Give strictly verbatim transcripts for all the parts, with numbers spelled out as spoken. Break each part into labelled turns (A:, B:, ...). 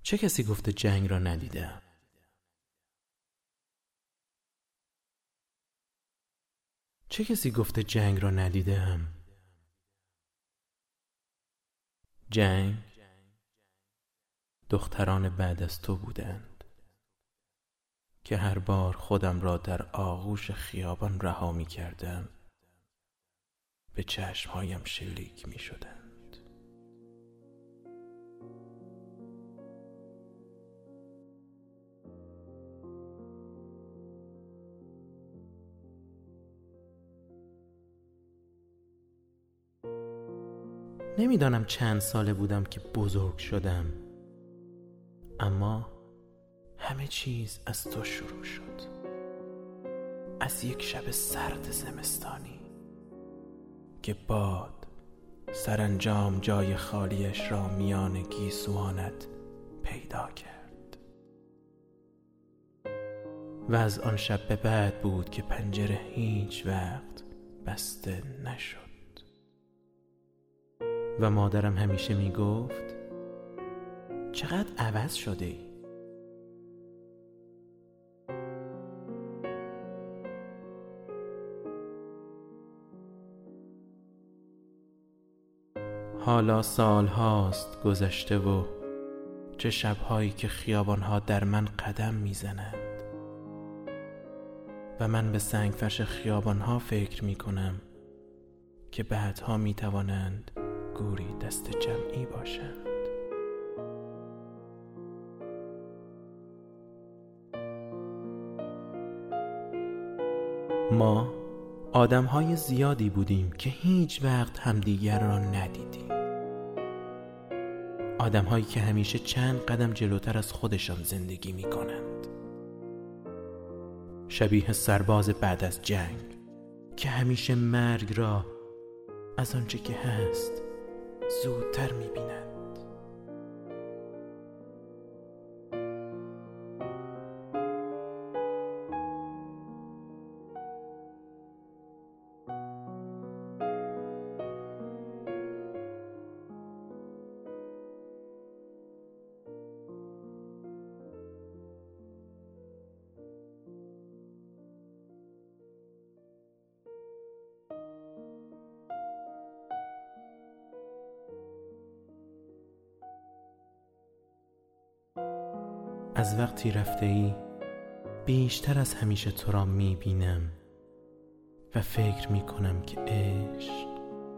A: چه کسی گفته جنگ را ندیدم؟ چه کسی گفته جنگ را ندیدم؟ جنگ دختران بعد از تو بودند که هر بار خودم را در آغوش خیابان رها می کردم به چشمهایم شلیک می شدند. نمیدانم چند ساله بودم که بزرگ شدم، اما همه چیز از تو شروع شد. از یک شب سرد زمستانی که باد سرانجام جای خالیش را میان گیسوانت پیدا کرد. و از آن شب به بعد بود که پنجره هیچ وقت بسته نشد. و مادرم همیشه می گفت چقدر عوض شده ای؟ حالا سال هاست گذشته و چه شبهایی که خیابانها در من قدم می زنند و من به سنگفرش خیابانها فکر می کنم که بعدها می توانند گوری دست جمعی باشند. ما آدم‌های زیادی بودیم که هیچ وقت همدیگر را ندیدیم. آدم‌هایی که همیشه چند قدم جلوتر از خودشان زندگی می‌کنند. شبیه سرباز بعد از جنگ که همیشه مرگ را از آنچه که هست زودتر می‌بینند. از وقتی رفته ای بیشتر از همیشه تو را می بینم و فکر می کنم که عشق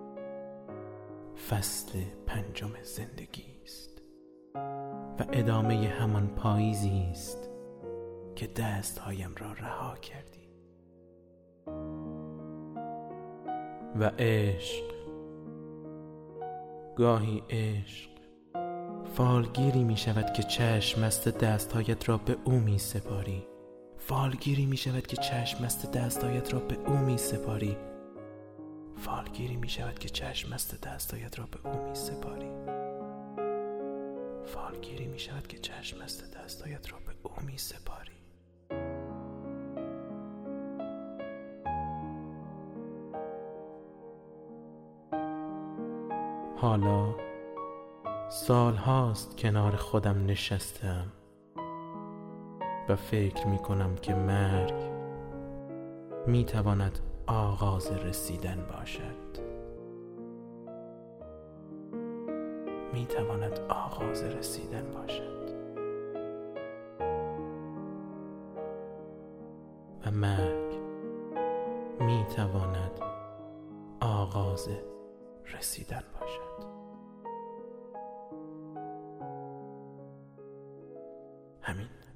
A: فصل پنجم زندگی است و ادامه همان پاییزی است که دستهایم را رها کردی. و عشق، گاهی عشق فالگیری می شود که چشم مست دستهایت را به او می سپاری. فالگیری می شود که چشم مست دستهایت را به او می سپاری. فالگیری می شود که چشم مست دستهایت را به او می سپاری. فالگیری می شود که چشم مست دستهایت را به او می سپاری. حالا سال هاست کنار خودم نشستم و فکر می کنم که مرگ می تواند آغاز رسیدن باشد. می تواند آغاز رسیدن باشد و مرگ می تواند آغاز رسیدن باشد. همین.